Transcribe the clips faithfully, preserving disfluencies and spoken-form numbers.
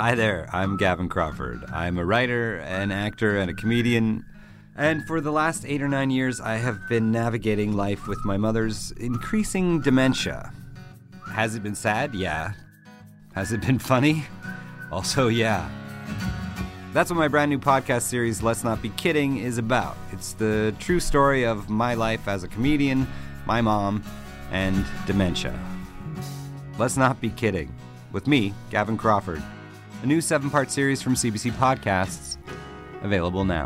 Hi there, I'm Gavin Crawford. I'm a writer, an actor, and a comedian. And for the last eight or nine years, I have been navigating life with my mother's increasing dementia. Has it been sad? Yeah. Has it been funny? Also, yeah. That's what my brand new podcast series, Let's Not Be Kidding, is about. It's the true story of my life as a comedian, my mom, and dementia. Let's Not Be Kidding. With me, Gavin Crawford. A new seven-part series from C B C Podcasts, available now.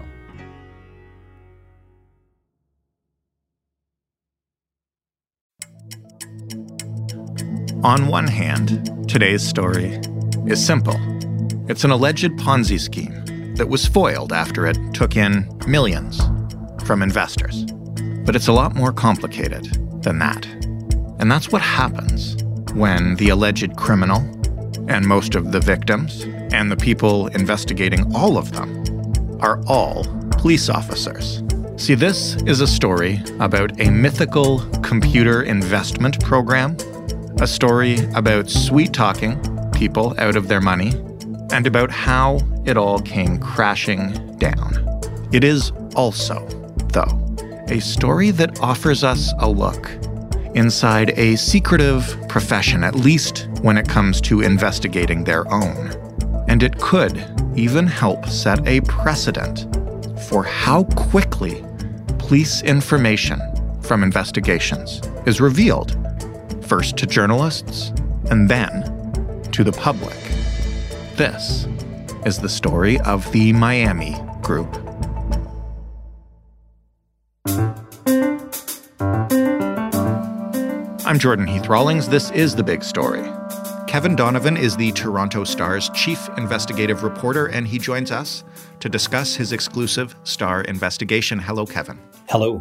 On one hand, today's story is simple. It's an alleged Ponzi scheme that was foiled after it took in millions from investors. But it's a lot more complicated than that. And that's what happens when the alleged criminal and most of the victims and the people investigating all of them are all police officers. See, this is a story about a mythical computer investment program, a story about sweet-talking people out of their money, and about how it all came crashing down. It is also, though, a story that offers us a look inside a secretive profession, at least when it comes to investigating their own. And it could even help set a precedent for how quickly police information from investigations is revealed, first to journalists and then to the public. This is the story of the Miami Group. I'm Jordan Heath Rawlings. This is The Big Story. Kevin Donovan is the Toronto Star's chief investigative reporter, and he joins us to discuss his exclusive Star investigation. Hello, Kevin. Hello.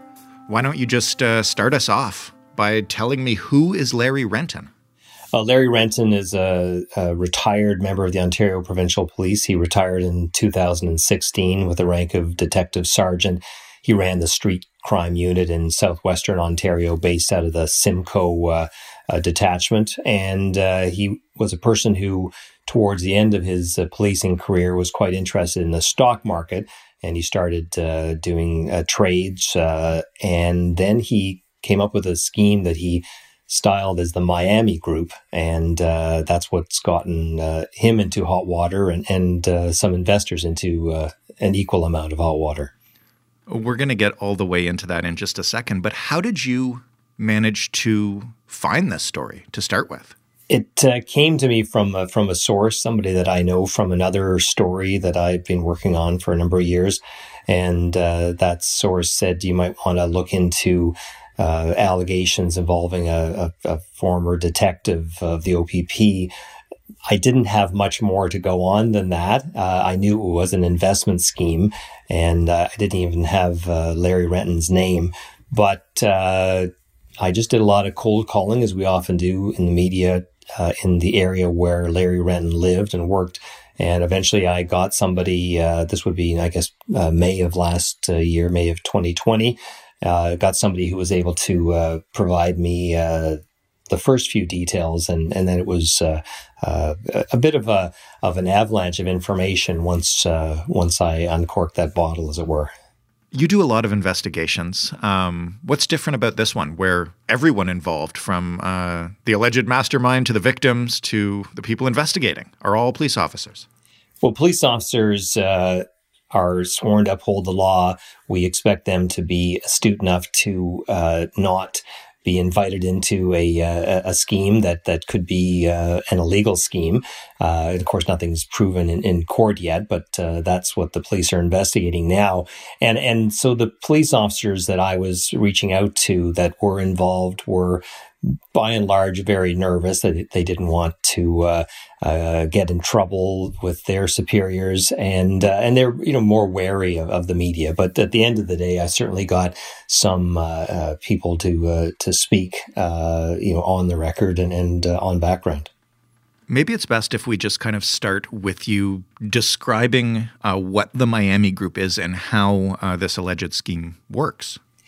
Why don't you just uh, start us off by telling me who is Larry Renton? Uh, Larry Renton is a, a retired member of the Ontario Provincial Police. He retired in two thousand sixteen with the rank of detective sergeant. He ran the street crime unit in southwestern Ontario, based out of the Simcoe uh, uh, detachment. And uh, he was a person who, towards the end of his uh, policing career, was quite interested in the stock market. And he started uh, doing uh, trades. Uh, and then he came up with a scheme that he styled as the Miami Group. And uh, that's what's gotten uh, him into hot water and, and uh, some investors into uh, an equal amount of hot water. We're going to get all the way into that in just a second, but how did you manage to find this story to start with? It uh, came to me from uh, from a source, somebody that I know from another story that I've been working on for a number of years. And uh, that source said you might want to look into uh, allegations involving a, a, a former detective of the O P P. I didn't have much more to go on than that. Uh, I knew it was an investment scheme, and uh, I didn't even have uh, Larry Renton's name. But uh, I just did a lot of cold calling, as we often do in the media, uh, in the area where Larry Renton lived and worked. And eventually I got somebody, uh, this would be, I guess, uh, May of last uh, year, May of twenty twenty, uh, got somebody who was able to uh, provide me uh the first few details, and, and then it was uh, uh, a bit of a of an avalanche of information once uh, once I uncorked that bottle, as it were. You do a lot of investigations. Um, what's different about this one, where everyone involved, from uh, the alleged mastermind to the victims to the people investigating, are all police officers? Well, police officers uh, are sworn to uphold the law. We expect them to be astute enough to uh, not be invited into a a, a scheme that that could be uh, an illegal scheme. Uh, of course, nothing's proven in, in court yet, but uh, that's what the police are investigating now. And and so the police officers that I was reaching out to that were involved were, by and large, very nervous. That they didn't want to uh, uh, get in trouble with their superiors, and uh, and they're you know more wary of, of the media. But at the end of the day, I certainly got some uh, uh, people to uh, to speak, uh, you know, on the record and and uh, on background. Maybe it's best if we just kind of start with you describing uh, what the Miami Group is and how uh, this alleged scheme works.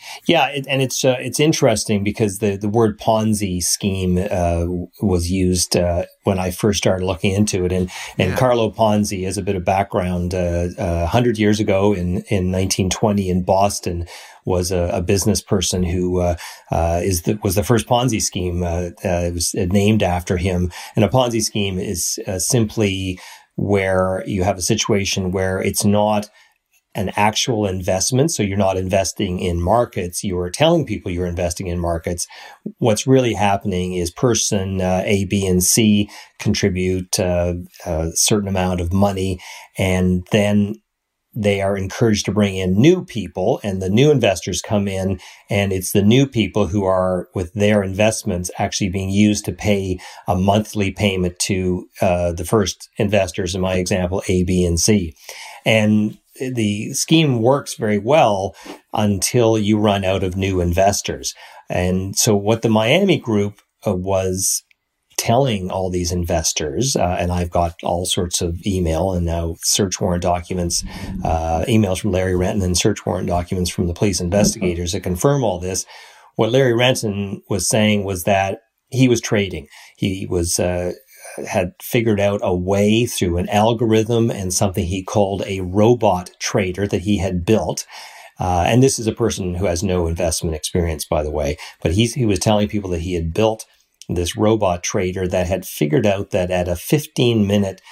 Yeah, it, and it's uh, it's interesting because the, the word Ponzi scheme uh, was used uh, when I first started looking into it. And and yeah. Carlo Ponzi, as a bit of background, uh, uh, one hundred years ago in, in nineteen twenty in Boston, was a, a business person who uh, uh, is the, was the first Ponzi scheme. Uh, uh, it was named after him. And a Ponzi scheme is uh, simply where you have a situation where it's not an actual investment. So you're not investing in markets. You are telling people you're investing in markets. What's really happening is person uh, A, B, and C contribute uh, a certain amount of money, and then they are encouraged to bring in new people, and the new investors come in, and it's the new people who are, with their investments, actually being used to pay a monthly payment to uh, the first investors, in my example, A, B, and C. And the scheme works very well until you run out of new investors. And so what the Miami group uh, was telling all these investors, uh, and I've got all sorts of email and now search warrant documents, uh, emails from Larry Renton and search warrant documents from the police investigators that confirm all this. What Larry Renton was saying was that he was trading. He was, uh, had figured out a way through an algorithm and something he called a robot trader that he had built. Uh, and this is a person who has no investment experience, by the way, but he's, he was telling people that he had built this robot trader that had figured out that at a fifteen minute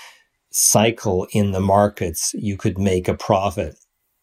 cycle in the markets, you could make a profit.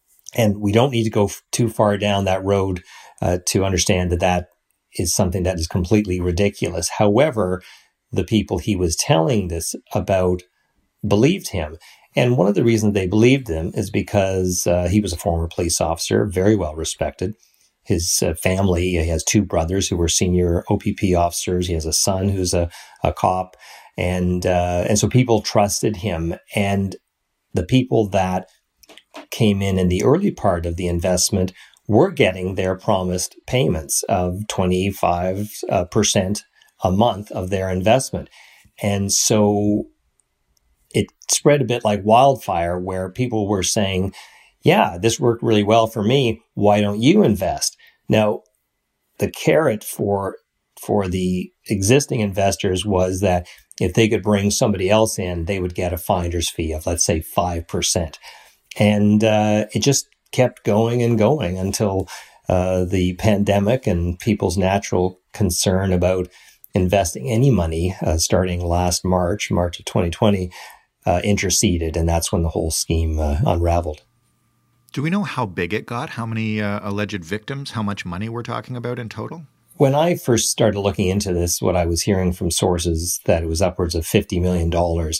And we don't need to go f- too far down that road uh, to understand that that is something that is completely ridiculous. However, the people he was telling this about believed him. And one of the reasons they believed him is because uh, he was a former police officer, very well respected. His uh, family, he has two brothers who were senior O P P officers. He has a son who's a, a cop. And, uh, and so people trusted him. And the people that came in in the early part of the investment were getting their promised payments of twenty-five percent a month of their investment. And so it spread a bit like wildfire, where people were saying, yeah, this worked really well for me. Why don't you invest? Now, the carrot for, for the existing investors was that if they could bring somebody else in, they would get a finder's fee of, let's say, five percent. And uh, it just kept going and going until uh, the pandemic and people's natural concern about investing any money uh, starting last March, March of twenty twenty, uh, interceded. And that's when the whole scheme uh, unraveled. Do we know how big it got? How many uh, alleged victims? How much money we're talking about in total? When I first started looking into this, what I was hearing from sources that it was upwards of fifty million dollars.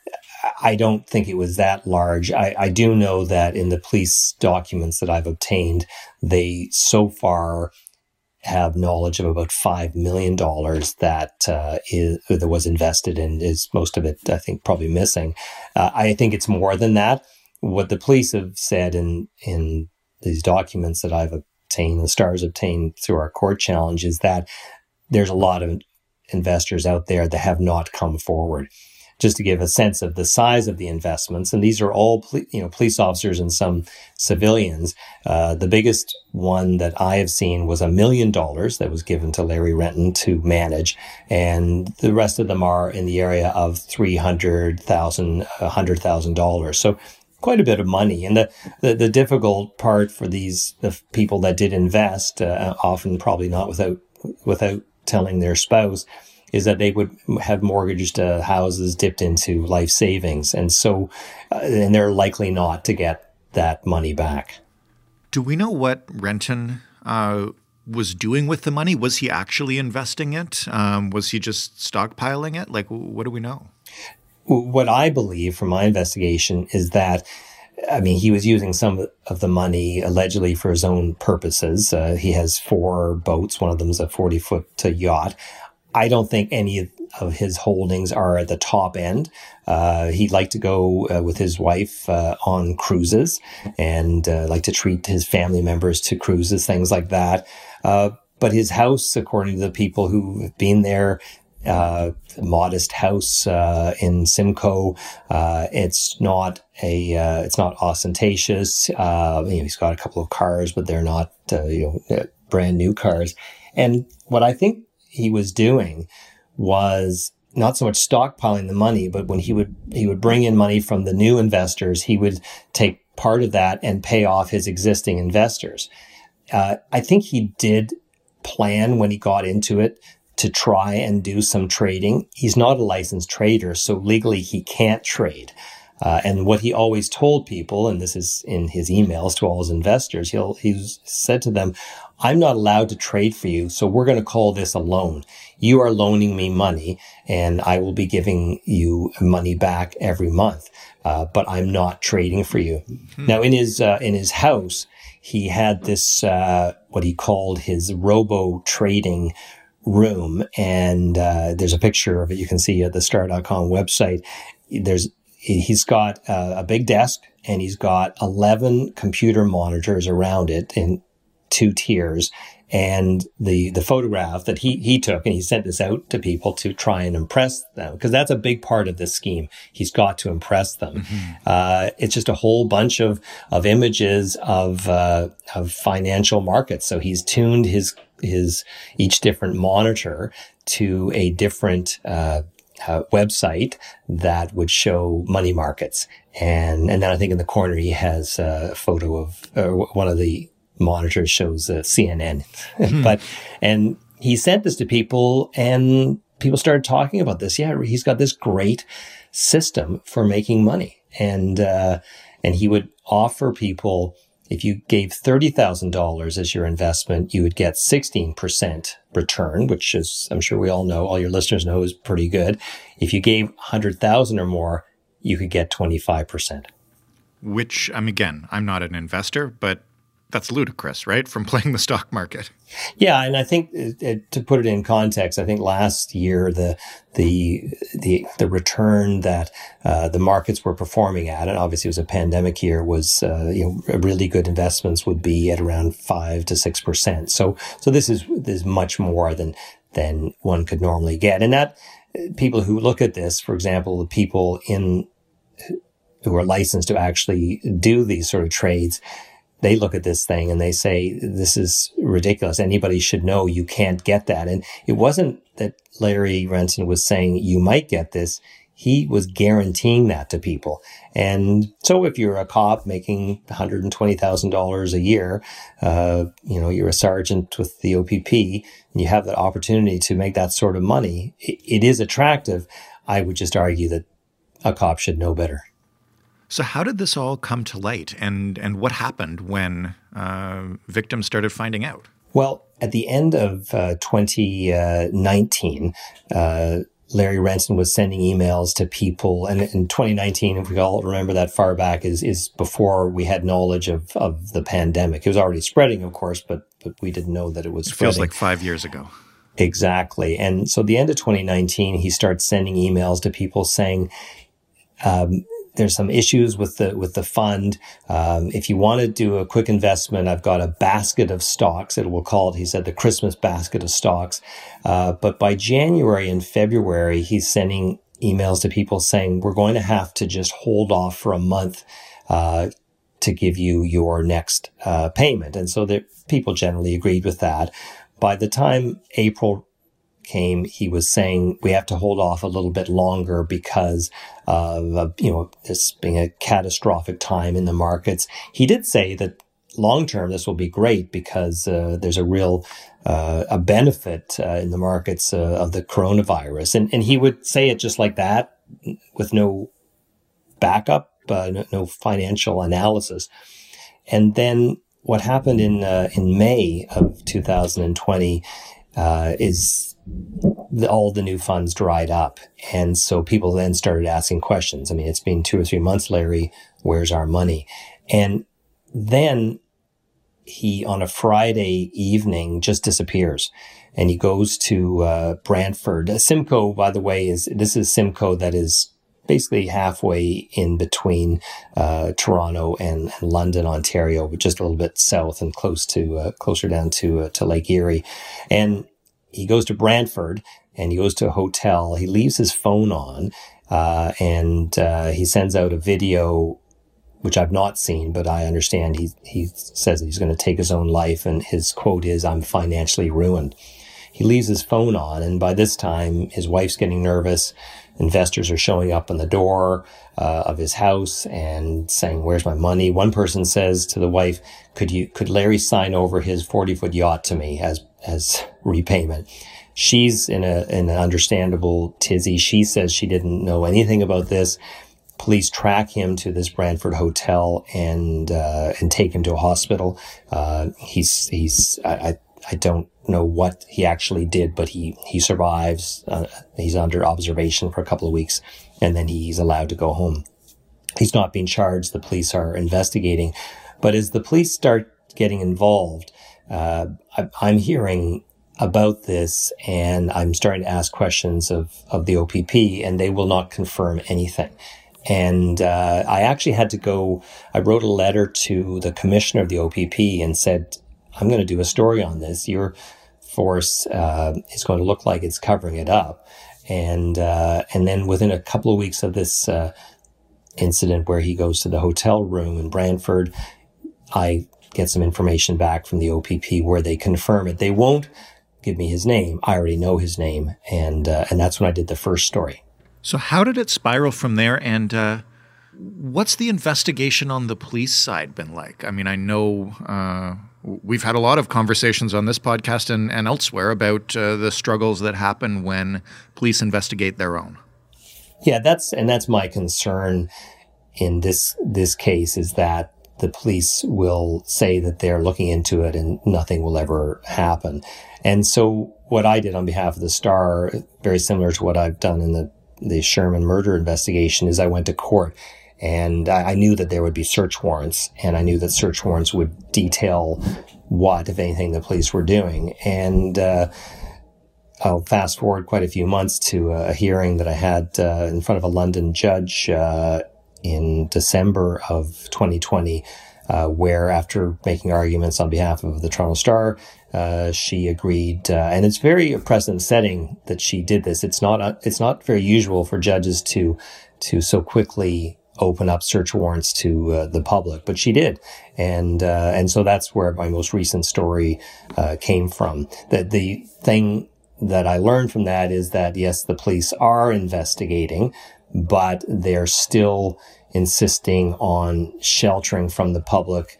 I don't think it was that large. I, I do know that in the police documents that I've obtained, they so far have knowledge of about five million dollars that uh, is, that was invested in, is most of it, I think, probably missing. Uh, I think it's more than that. What the police have said in, in these documents that I've obtained, the STARS obtained through our court challenge, is that there's a lot of investors out there that have not come forward. Just to give a sense of the size of the investments, and these are all you know police officers and some civilians. Uh, the biggest one that I have seen was a million dollars that was given to Larry Renton to manage, and the rest of them are in the area of three hundred thousand dollars, one hundred thousand dollars. So quite a bit of money. And the, the, the difficult part for these the people that did invest, uh, often probably not without without telling their spouse, is that they would have mortgaged uh, houses dipped into life savings. And so, uh, and they're likely not to get that money back. Do we know what Renton uh, was doing with the money? Was he actually investing it? Um, was he just stockpiling it? Like, what do we know? What I believe from my investigation is that, I mean, he was using some of the money allegedly for his own purposes. Uh, he has four boats. One of them is a forty-foot yacht. I don't think any of his holdings are at the top end. Uh, he'd like to go uh, with his wife uh, on cruises and uh, like to treat his family members to cruises, things like that. Uh, but his house, according to the people who've been there, uh, modest house uh, in Simcoe. Uh, it's not a uh, it's not ostentatious. Uh, you know, he's got a couple of cars, but they're not uh, you know brand new cars. And what I think he was doing was not so much stockpiling the money, but when he would he would bring in money from the new investors, he would take part of that and pay off his existing investors. Uh, I think he did plan when he got into it to try and do some trading. He's not a licensed trader, so legally he can't trade. Uh, and what he always told people, and this is in his emails to all his investors, he'll, he's said to them, I'm not allowed to trade for you, so we're going to call this a loan. You are loaning me money, and I will be giving you money back every month, uh, but I'm not trading for you. Hmm. Now, in his uh, in his house, he had this, uh, what he called his robo-trading room, and uh, there's a picture of it you can see at the star dot com website. There's He's got uh, a big desk, and he's got eleven computer monitors around it in two tiers. And the, the photograph that he, he took, and he sent this out to people to try and impress them, because that's a big part of this scheme. He's got to impress them. Mm-hmm. Uh, it's just a whole bunch of, of images of, uh, of financial markets. So he's tuned his, his, each different monitor to a different, uh, Uh, website that would show money markets. And, and then I think in the corner, he has a photo of, uh, one of the monitors shows uh, C N N. Hmm. But, and he sent this to people, and people started talking about this. Yeah, he's got this great system for making money. And, uh, and he would offer people, if you gave thirty thousand dollars as your investment, you would get sixteen percent return, which is, I'm sure we all know, all your listeners know, is pretty good. If you gave one hundred thousand dollars or more, you could get twenty-five percent. Which, I mean, again, I'm not an investor, but that's ludicrous, right? From playing the stock market. Yeah, and I think it, it, to put it in context, I think last year the the the the return that uh, the markets were performing at, and obviously it was a pandemic year, was uh, you know really good investments would be at around five to six percent. So so this is this is much more than than one could normally get, and that people who look at this, for example, the people in who are licensed to actually do these sort of trades, they look at this thing and they say, this is ridiculous. Anybody should know you can't get that. And it wasn't that Larry Renson was saying you might get this. He was guaranteeing that to people. And so if you're a cop making one hundred twenty thousand dollars a year, uh, you know, you're a sergeant with the O P P, and you have that opportunity to make that sort of money, it, it is attractive. I would just argue that a cop should know better. So how did this all come to light, and, and what happened when uh, victims started finding out? Well, at the end of uh, twenty nineteen, uh, Larry Renson was sending emails to people. And in twenty nineteen, if we all remember that far back, is is before we had knowledge of, of the pandemic. It was already spreading, of course, but but we didn't know that it was it spreading. Feels like five years ago. Exactly. And so at the end of twenty nineteen, he starts sending emails to people saying, um, there's some issues with the with the fund. Um, if you want to do a quick investment, I've got a basket of stocks. It will call it, he said, the Christmas basket of stocks. Uh, but by January and February, he's sending emails to people saying, we're going to have to just hold off for a month uh, to give you your next uh, payment. And so the people generally agreed with that. By the time April came, he was saying we have to hold off a little bit longer because of, uh, you know, this being a catastrophic time in the markets. He did say that long term, this will be great because uh, there's a real uh, a benefit uh, in the markets uh, of the coronavirus. And, and he would say it just like that with no backup, uh, no, no financial analysis. And then what happened in, uh, in May of two thousand twenty uh, is The, all the new funds dried up. And so people then started asking questions. I mean, it's been two or three months, Larry, where's our money? And then he, on a Friday evening, just disappears. And he goes to uh, Brantford. Simcoe, by the way, is this is Simcoe that is basically halfway in between uh, Toronto and, and London, Ontario, but just a little bit south and close to uh, closer down to uh, to Lake Erie. And he goes to Brantford and he goes to a hotel. He leaves his phone on, uh, and uh, he sends out a video, which I've not seen, but I understand he he says that he's going to take his own life, and his quote is, "I'm financially ruined." He leaves his phone on, and by this time, his wife's getting nervous. Investors are showing up on the door uh, of his house and saying, "Where's my money?" One person says to the wife, "Could you, could Larry sign over his forty foot yacht to me as, as repayment?" She's in a, in an understandable tizzy. She says she didn't know anything about this. Police track him to this Brantford hotel and, uh, and take him to a hospital. Uh, he's, he's, I, I don't know what he actually did, but he, he survives. Uh, he's under observation for a couple of weeks, and then he's allowed to go home. He's not being charged. The police are investigating. But as the police start getting involved, uh, I, I'm hearing about this, and I'm starting to ask questions of, of the O P P, and they will not confirm anything. And uh, I actually had to go, I wrote a letter to the commissioner of the O P P and said, I'm going to do a story on this. Your force uh, is going to look like it's covering it up. And uh, and then within a couple of weeks of this uh, incident where he goes to the hotel room in Brantford, I get some information back from the O P P where they confirm it. They won't give me his name. I already know his name. And uh, and that's when I did the first story. So how did it spiral from there? And uh, what's the investigation on the police side been like? I mean, I know uh, we've had a lot of conversations on this podcast and, and elsewhere about uh, the struggles that happen when police investigate their own. Yeah, that's and that's my concern in this this case, is that the police will say that they're looking into it and nothing will ever happen. And so what I did on behalf of the Star, very similar to what I've done in the the Sherman murder investigation, is I went to court, and I, I knew that there would be search warrants, and I knew that search warrants would detail what, if anything, the police were doing. And uh, I'll fast forward quite a few months to a hearing that I had uh, in front of a London judge uh, in December of twenty twenty, uh, where after making arguments on behalf of the Toronto Star, Uh, she agreed, uh, and it's very a precedent setting that she did this. It's not, uh, it's not very usual for judges to, to so quickly open up search warrants to uh, the public, but she did. And, uh, and so that's where my most recent story, uh, came from. That the thing that I learned from that is that, yes, the police are investigating, but they're still insisting on sheltering from the public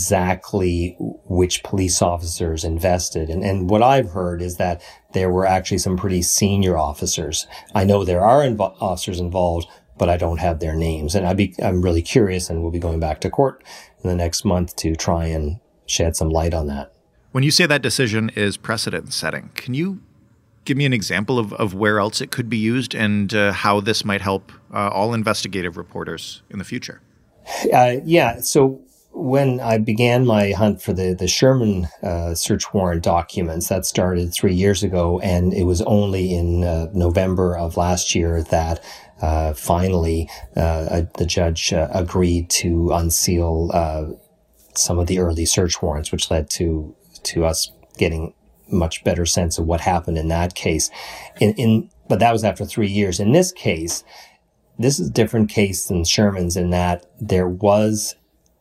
exactly which police officers invested. And, and what I've heard is that there were actually some pretty senior officers. I know there are invo- officers involved, but I don't have their names. And I'd be, I'm really curious, and we'll be going back to court in the next month to try and shed some light on that. When you say that decision is precedent setting, can you give me an example of, of where else it could be used and uh, how this might help uh, all investigative reporters in the future? Uh, yeah. So when I began my hunt for the, the Sherman uh, search warrant documents, that started three years ago, and it was only in uh, November of last year that uh, finally uh, the judge uh, agreed to unseal uh, some of the early search warrants, which led to to us getting much better sense of what happened in that case. In, in but that was after three years. In this case, this is a different case than Sherman's in that there was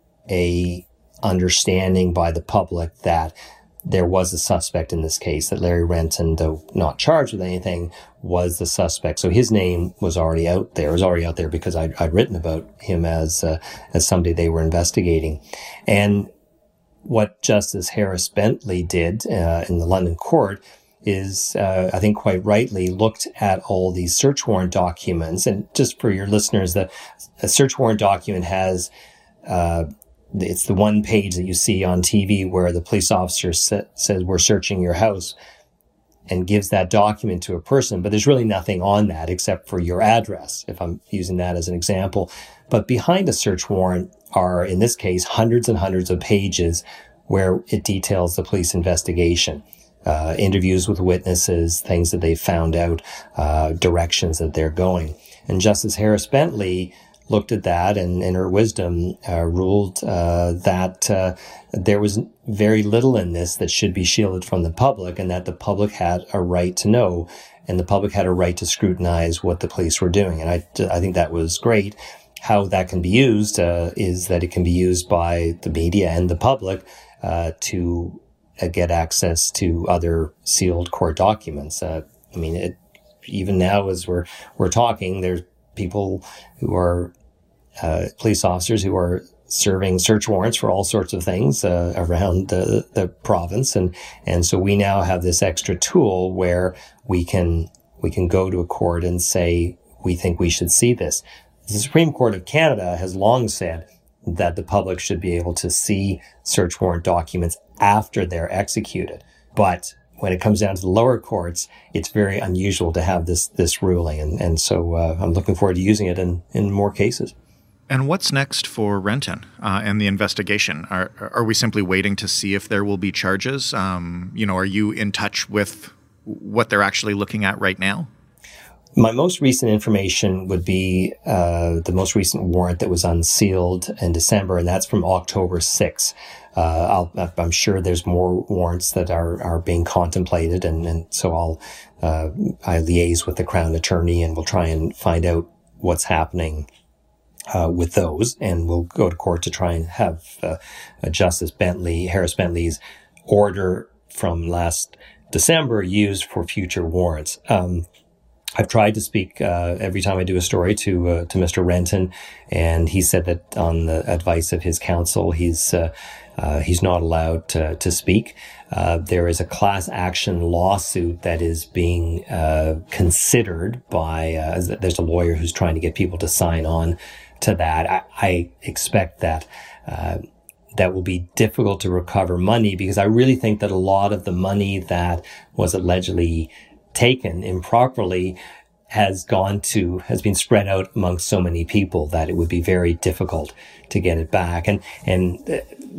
a understanding by the public that there was a suspect in this case, that Larry Renton, though not charged with anything, was the suspect. So his name was already out there. It was already out there because I'd, I'd written about him as uh, as somebody they were investigating. And what Justice Harris Bentley did uh, in the London court is, uh, I think quite rightly, looked at all these search warrant documents. And just for your listeners, the a search warrant document has uh it's the one page that you see on T V where the police officer sa- says, we're searching your house, and gives that document to a person. But there's really nothing on that except for your address, if I'm using that as an example. But behind a search warrant are, in this case, hundreds and hundreds of pages where it details the police investigation, uh, interviews with witnesses, things that they've found out, uh, directions that they're going. And Justice Harris Bentley looked at that and, in her wisdom, uh, ruled uh, that uh, there was very little in this that should be shielded from the public, and that the public had a right to know. and the public had a right to scrutinize what the police were doing. And I, I think that was great. How that can be used uh, is that it can be used by the media and the public uh, to uh, get access to other sealed court documents. Uh, I mean, it, even now as we're we're talking, there's people who are uh, police officers who are serving search warrants for all sorts of things uh, around the, the province, and and so we now have this extra tool where we can we can go to a court and say we think we should see this. The Supreme Court of Canada has long said that the public should be able to see search warrant documents after they're executed, but when it comes down to the lower courts, it's very unusual to have this this ruling, and and so uh, I'm looking forward to using it in in more cases. And what's next for Renton uh, and the investigation? Are are we simply waiting to see if there will be charges? Um, you know, are you in touch with what they're actually looking at right now? My most recent information would be uh, the most recent warrant that was unsealed in December, and that's from October sixth. Uh, I'll, I'm sure there's more warrants that are, are being contemplated, and, and so I'll uh, I liaise with the Crown Attorney, and we'll try and find out what's happening uh, with those, and we'll go to court to try and have uh, Justice Bentley, Harris Bentley's order from last December used for future warrants. Um, I've tried to speak uh, every time I do a story to uh, to Mister Renton, and he said that on the advice of his counsel, he's uh, uh, he's not allowed to, to speak. Uh, there is a class action lawsuit that is being uh, considered by. Uh, there's a lawyer who's trying to get people to sign on to that. I, I expect that. Uh, that will be difficult to recover money, because I really think that a lot of the money that was allegedly taken improperly has gone to, has been spread out amongst so many people that it would be very difficult to get it back. And, and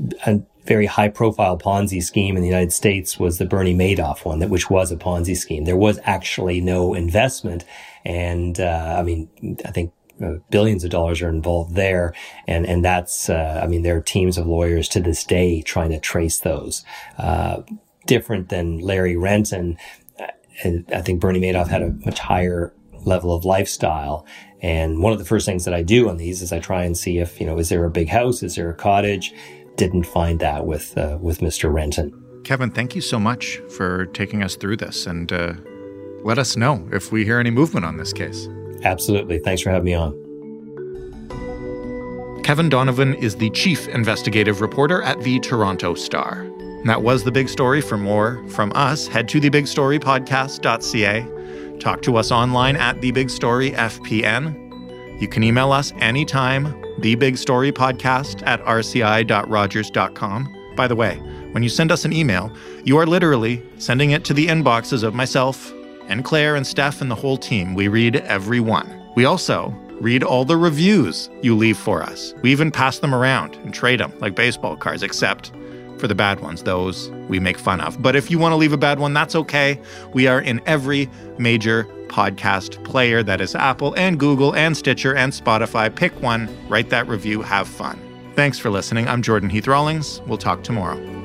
a very high profile Ponzi scheme in the United States was the Bernie Madoff one, that which was a Ponzi scheme. There was actually no investment. And, uh, I mean, I think uh, billions of dollars are involved there. And, and that's, uh, I mean, there are teams of lawyers to this day trying to trace those, uh, different than Larry Renton. And I think Bernie Madoff had a much higher level of lifestyle. And one of the first things that I do on these is I try and see if, you know, is there a big house? Is there a cottage? Didn't find that with uh, with Mister Renton. Kevin, thank you so much for taking us through this, and uh, let us know if we hear any movement on this case. Absolutely. Thanks for having me on. Kevin Donovan is the chief investigative reporter at the Toronto Star. And that was The Big Story. For more from us, head to the big story podcast dot c a. Talk to us online at The Big Story F P N. You can email us anytime, thebigstorypodcast at r c i dot rogers dot com. By the way, when you send us an email, you are literally sending it to the inboxes of myself and Claire and Steph and the whole team. We read every one. We also read all the reviews you leave for us. We even pass them around and trade them like baseball cards, except for the bad ones. Those we make fun of. But if you want to leave a bad one, that's okay. We are in every major podcast player. That is Apple and Google and Stitcher and Spotify. Pick one, write that review, have fun. Thanks for listening. I'm Jordan Heath Rawlings. We'll talk tomorrow.